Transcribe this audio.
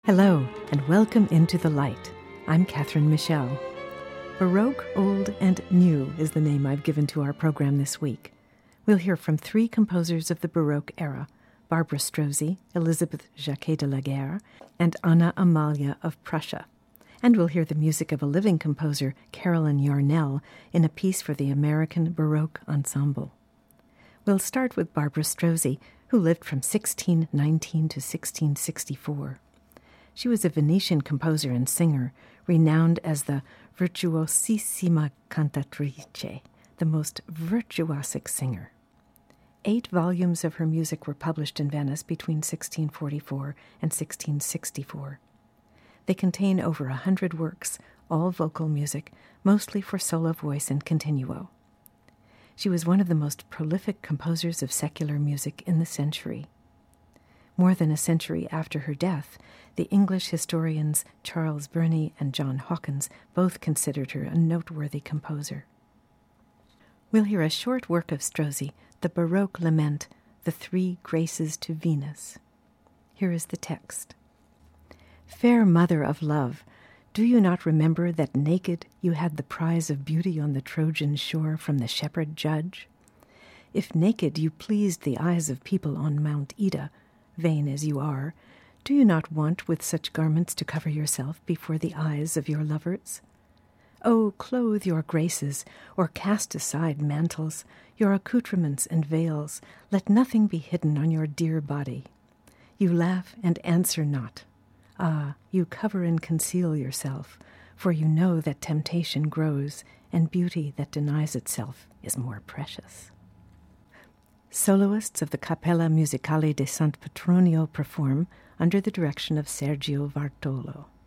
Hello, and welcome into the light. I'm Catherine Michelle. Baroque, Old, and New is the name I've given to our program this week. We'll hear from three composers of the Baroque era, Barbara Strozzi, Elizabeth Jacquet de la Guerre, and Anna Amalia of Prussia. And we'll hear the music of a living composer, Caroline Yarnell, in a piece for the American Baroque Ensemble. We'll start with Barbara Strozzi, who lived from 1619 to 1664. She was a Venetian composer and singer, renowned as the virtuosissima cantatrice, the most virtuosic singer. 8 volumes of her music were published in Venice between 1644 and 1664. They contain over 100 works, all vocal music, mostly for solo voice and continuo. She was one of the most prolific composers of secular music in the century. More than a century after her death, the English historians Charles Burney and John Hawkins both considered her a noteworthy composer. We'll hear a short work of Strozzi, the Baroque lament, The Three Graces to Venus. Here is the text. Fair mother of love, do you not remember that naked you had the prize of beauty on the Trojan shore from the shepherd judge? If naked you pleased the eyes of people on Mount Ida, vain as you are, do you not want with such garments to cover yourself before the eyes of your lovers? Oh, clothe your graces, or cast aside mantles, your accoutrements and veils, let nothing be hidden on your dear body. You laugh and answer not. Ah, you cover and conceal yourself, for you know that temptation grows, and beauty that denies itself is more precious. Soloists of the Cappella Musicale de Sant Petronio perform under the direction of Sergio Vartolo.